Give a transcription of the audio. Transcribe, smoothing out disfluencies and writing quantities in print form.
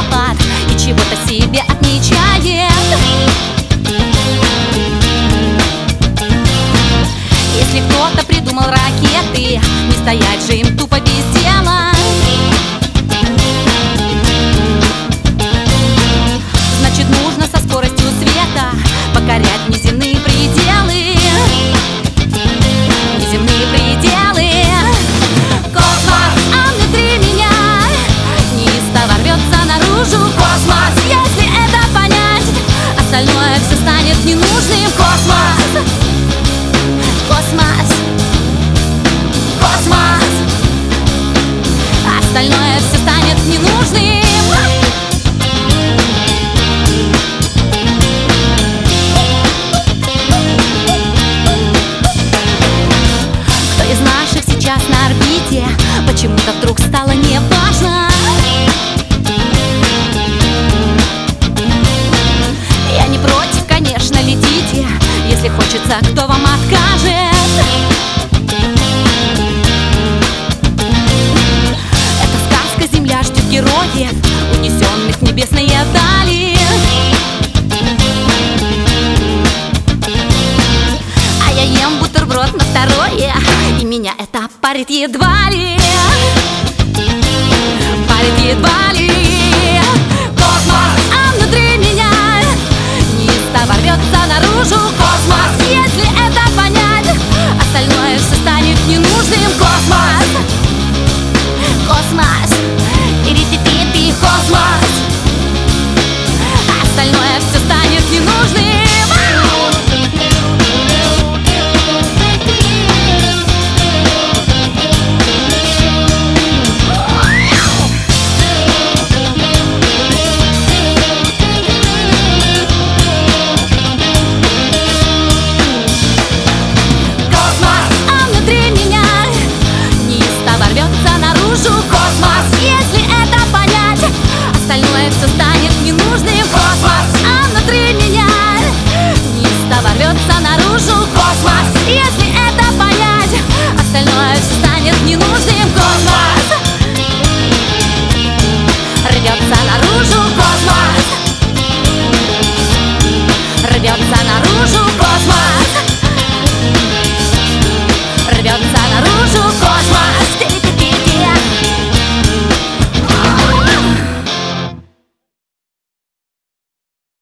водопад и чего-то себе отмечает. Если кто-то придумал ракеты, не стоять же им тупо без дела. Значит, нужно со скоростью света покорять неземные пределы. Неземные пределы. Космос, а внутри меня неистово рвется наружу. Космос, если это понять, остальное все станет ненужным. Космос, космос, космос, остальное все станет ненужным. Кто из наших сейчас на орбите? Почему-то вдруг стало неважно. Я не против, конечно, летите, если хочется, кто вам откажет. Эта сказка, земля ждет героев, унесенных в небесные дали. А я ем бутерброд на второе, и меня это парит едва ли. Парит едва ли. Космос, а внутри меня неистово рвется наружу. Космос, если это понять, остальное все станет ненужным. Космос, космос, ири-пи-пи-пи, космос, остальное все станет ненужным. Космос, если это понять, остальное все станет ненужным. Космос, а внутри меня неистово рвется наружу. Космос, если это понять, остальное все станет ненужным. Космос, рвется наружу. Космос, рвется